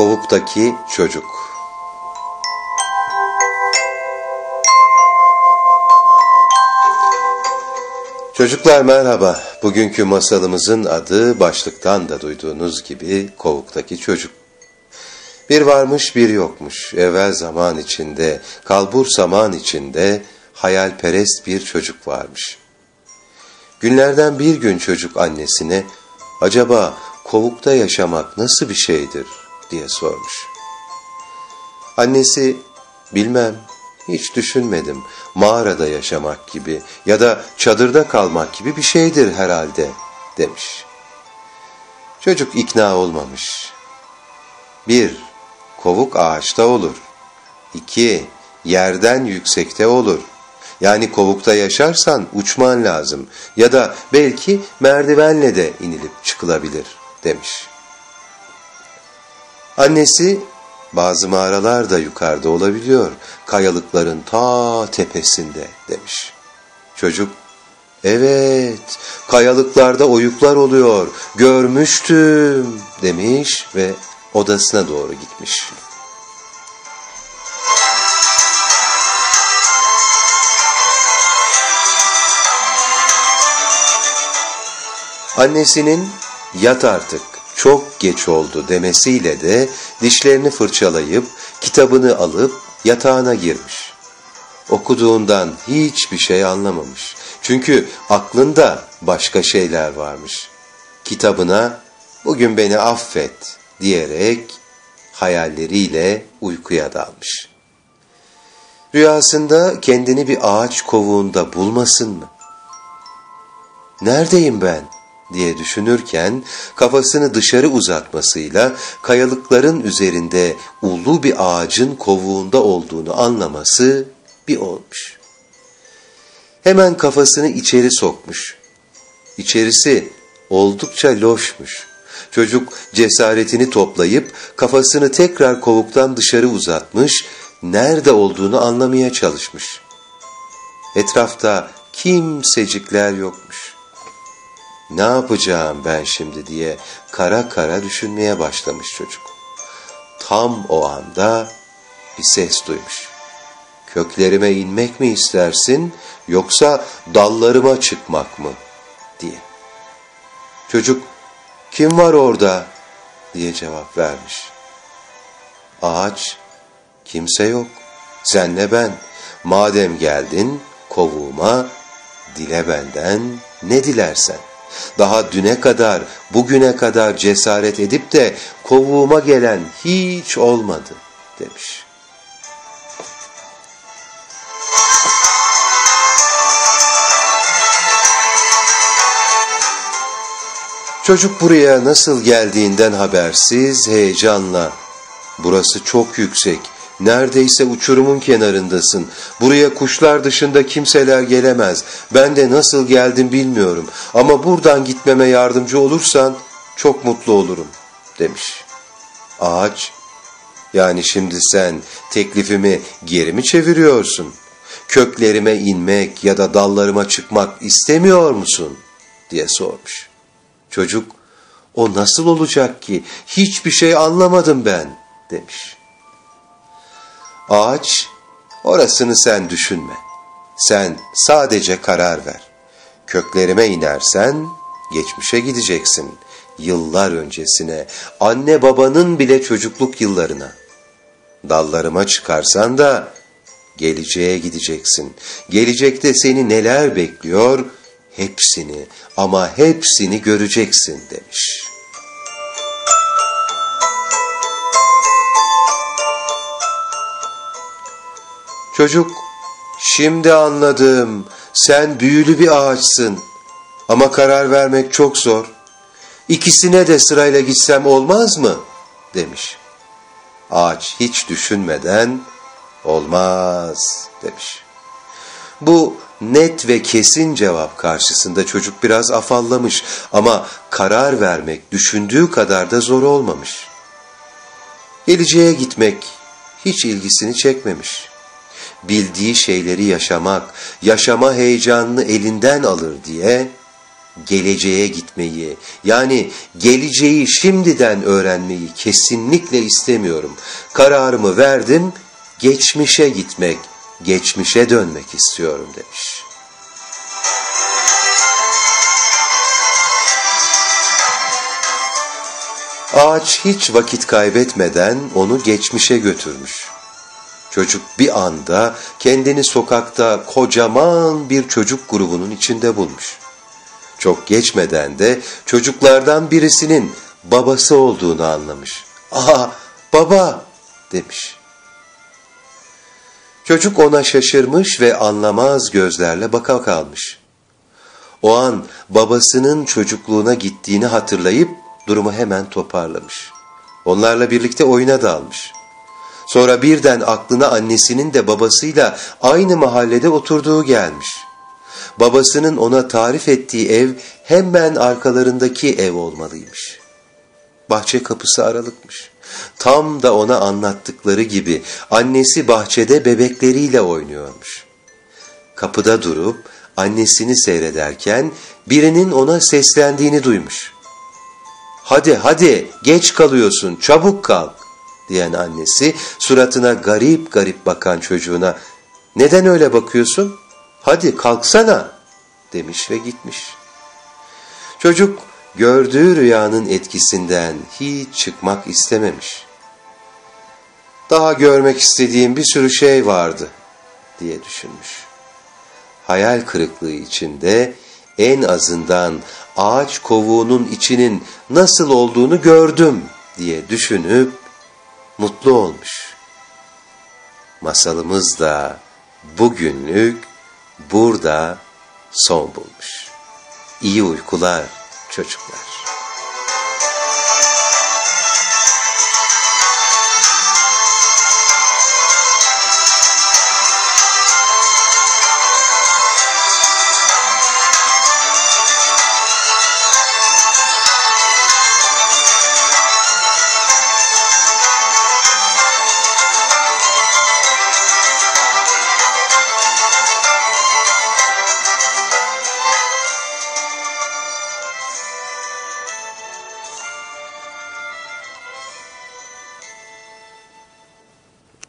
Kovuktaki Çocuk. Çocuklar merhaba. Bugünkü masalımızın adı başlıktan da duyduğunuz gibi Kovuktaki Çocuk. Bir varmış bir yokmuş. Evvel zaman içinde, kalbur zaman içinde hayalperest bir çocuk varmış. Günlerden bir gün çocuk annesine, acaba kovukta yaşamak nasıl bir şeydir diye sormuş. Annesi, bilmem, hiç düşünmedim, mağarada yaşamak gibi ya da çadırda kalmak gibi bir şeydir herhalde demiş. Çocuk ikna olmamış. 1. Kovuk ağaçta olur. 2. Yerden yüksekte olur. Yani kovukta yaşarsan uçman lazım ya da belki merdivenle de inilip çıkılabilir demiş. Annesi, bazı mağaralar da yukarıda olabiliyor, kayalıkların ta tepesinde demiş. Çocuk, evet, kayalıklarda oyuklar oluyor, görmüştüm demiş ve odasına doğru gitmiş. Annesinin yat artık, çok geç oldu demesiyle de dişlerini fırçalayıp kitabını alıp yatağına girmiş. Okuduğundan hiçbir şey anlamamış. Çünkü aklında başka şeyler varmış. Kitabına "Bugün beni affet" diyerek hayalleriyle uykuya dalmış. Rüyasında kendini bir ağaç kovuğunda bulmasın mı? "Neredeyim ben?" diye düşünürken kafasını dışarı uzatmasıyla kayalıkların üzerinde ulu bir ağacın kovuğunda olduğunu anlaması bir olmuş. Hemen kafasını içeri sokmuş. İçerisi oldukça loşmuş. Çocuk cesaretini toplayıp kafasını tekrar kovuktan dışarı uzatmış, nerede olduğunu anlamaya çalışmış. Etrafta kimsecikler yokmuş. Ne yapacağım ben şimdi diye kara kara düşünmeye başlamış çocuk. Tam o anda bir ses duymuş. "Köklerime inmek mi istersin yoksa dallarıma çıkmak mı?" diye. Çocuk, "Kim var orada?" diye cevap vermiş. Ağaç, "Kimse yok, senle ben. Madem geldin kovuğuma, dile benden ne dilersen. Daha düne kadar, bugüne kadar cesaret edip de kovuğuma gelen hiç olmadı" demiş. Çocuk buraya nasıl geldiğinden habersiz, heyecanla, "Burası çok yüksek, neredeyse uçurumun kenarındasın. Buraya kuşlar dışında kimseler gelemez. Ben de nasıl geldim bilmiyorum. Ama buradan gitmeme yardımcı olursan çok mutlu olurum" demiş. Ağaç, "Yani şimdi sen teklifimi geri mi çeviriyorsun? Köklerime inmek ya da dallarıma çıkmak istemiyor musun?" diye sormuş. Çocuk, "O nasıl olacak ki? Hiçbir şey anlamadım ben" demiş. Ağaç, "Orasını sen düşünme. Sen sadece karar ver. Köklerime inersen geçmişe gideceksin. Yıllar öncesine, anne babanın bile çocukluk yıllarına. Dallarıma çıkarsan da geleceğe gideceksin. Gelecekte seni neler bekliyor, hepsini ama hepsini göreceksin" demiş. Çocuk, "Şimdi anladım. Sen büyülü bir ağaçsın. Ama karar vermek çok zor. İkisine de sırayla gitsem olmaz mı?" demiş. Ağaç hiç düşünmeden "Olmaz" demiş. Bu net ve kesin cevap karşısında çocuk biraz afallamış ama karar vermek düşündüğü kadar da zor olmamış. Geleceğe gitmek hiç ilgisini çekmemiş. Bildiği şeyleri yaşamak, yaşama heyecanını elinden alır diye geleceğe gitmeyi, yani geleceği şimdiden öğrenmeyi kesinlikle istemiyorum. Kararımı verdim, geçmişe gitmek, geçmişe dönmek istiyorum demiş. Ağaç hiç vakit kaybetmeden onu geçmişe götürmüş. Çocuk bir anda kendini sokakta kocaman bir çocuk grubunun içinde bulmuş. Çok geçmeden de çocuklardan birisinin babası olduğunu anlamış. "Aha, baba!" demiş. Çocuk ona şaşırmış ve anlamaz gözlerle baka kalmış. O an babasının çocukluğuna gittiğini hatırlayıp durumu hemen toparlamış. Onlarla birlikte oyuna dalmış. Sonra birden aklına annesinin de babasıyla aynı mahallede oturduğu gelmiş. Babasının ona tarif ettiği ev hemen arkalarındaki ev olmalıymış. Bahçe kapısı aralıkmış. Tam da ona anlattıkları gibi annesi bahçede bebekleriyle oynuyormuş. Kapıda durup annesini seyrederken birinin ona seslendiğini duymuş. "Hadi hadi, geç kalıyorsun, çabuk kalk," diyen annesi suratına garip garip bakan çocuğuna "Neden öyle bakıyorsun? Hadi kalksana," demiş ve gitmiş. Çocuk gördüğü rüyanın etkisinden hiç çıkmak istememiş. "Daha görmek istediğim bir sürü şey vardı," diye düşünmüş. Hayal kırıklığı içinde en azından ağaç kovuğunun içinin nasıl olduğunu gördüm diye düşünüp mutlu olmuş. Masalımız da bugünlük burada son bulmuş. İyi uykular çocuklar.